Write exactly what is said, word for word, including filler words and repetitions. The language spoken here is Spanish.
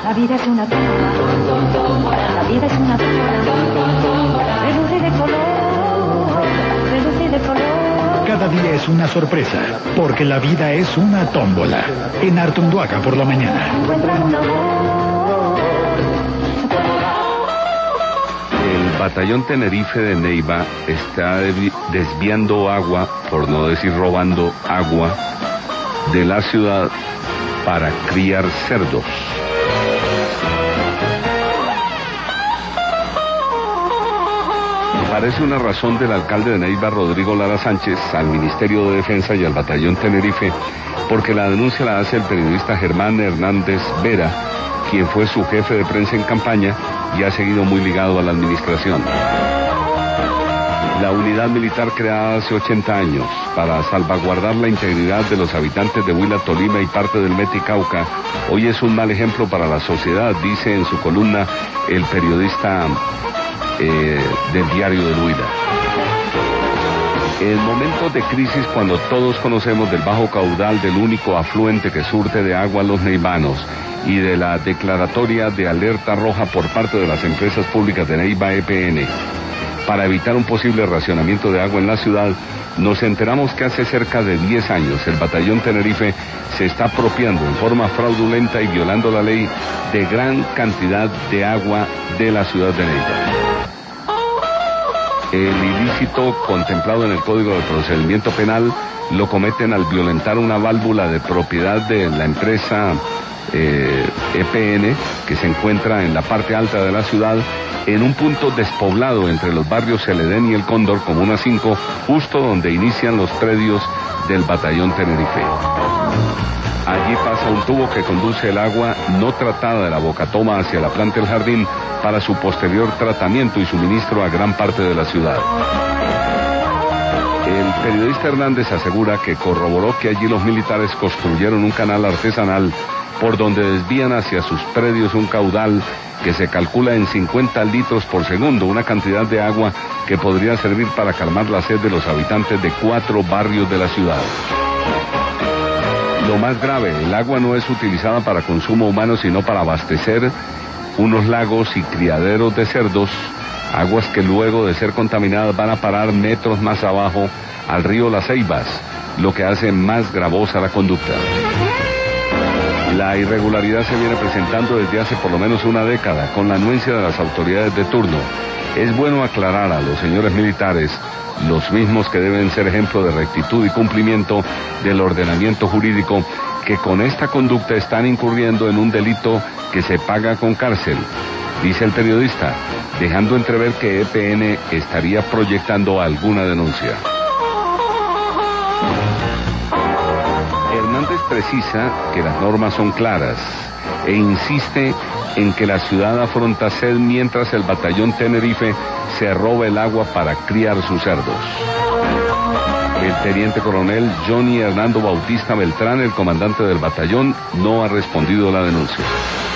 La vida es una tómbola. La vida es una tómbola. Reluce de color. Reluce de color. Cada día es una sorpresa, porque la vida es una tómbola. En Artunduaga por la mañana. Encuentra un amor. El batallón Tenerife de Neiva está desviando agua, por no decir robando agua, de la ciudad para criar cerdos. Parece una razón del alcalde de Neiva, Rodrigo Lara Sánchez, al Ministerio de Defensa y al batallón Tenerife, porque la denuncia la hace el periodista Germán Hernández Vera, quien fue su jefe de prensa en campaña y ha seguido muy ligado a la administración. La unidad militar creada hace ochenta años para salvaguardar la integridad de los habitantes de Huila, Tolima y parte del Meta y Cauca, hoy es un mal ejemplo para la sociedad, dice en su columna el periodista eh, del diario del Huila. En momentos de crisis, cuando todos conocemos del bajo caudal del único afluente que surte de agua a los neivanos y de la declaratoria de alerta roja por parte de las empresas públicas de Neiva E P N para evitar un posible racionamiento de agua en la ciudad, nos enteramos que hace cerca de diez años el batallón Tenerife se está apropiando en forma fraudulenta y violando la ley de gran cantidad de agua de la ciudad de Neiva. El ilícito contemplado en el Código de Procedimiento Penal lo cometen al violentar una válvula de propiedad de la empresa eh, E P N, que se encuentra en la parte alta de la ciudad, en un punto despoblado entre los barrios El Edén y El Cóndor, Comuna cinco, justo donde inician los predios del batallón Tenerife. Allí pasa un tubo que conduce el agua no tratada de la Bocatoma hacia la planta del jardín para su posterior tratamiento y suministro a gran parte de la ciudad. El periodista Hernández asegura que corroboró que allí los militares construyeron un canal artesanal por donde desvían hacia sus predios un caudal que se calcula en cincuenta litros por segundo, una cantidad de agua que podría servir para calmar la sed de los habitantes de cuatro barrios de la ciudad. Lo más grave, el agua no es utilizada para consumo humano, sino para abastecer unos lagos y criaderos de cerdos, aguas que luego de ser contaminadas van a parar metros más abajo al río Las Ceibas, lo que hace más gravosa la conducta. La irregularidad se viene presentando desde hace por lo menos una década, con la anuencia de las autoridades de turno. Es bueno aclarar a los señores militares, los mismos que deben ser ejemplo de rectitud y cumplimiento del ordenamiento jurídico, que con esta conducta están incurriendo en un delito que se paga con cárcel, dice el periodista, dejando entrever que E P N estaría proyectando alguna denuncia. Hernández precisa que las normas son claras e insiste en que la ciudad afronta sed mientras el batallón Tenerife se roba el agua para criar sus cerdos. El teniente coronel Johnny Hernando Bautista Beltrán, el comandante del batallón, no ha respondido a la denuncia.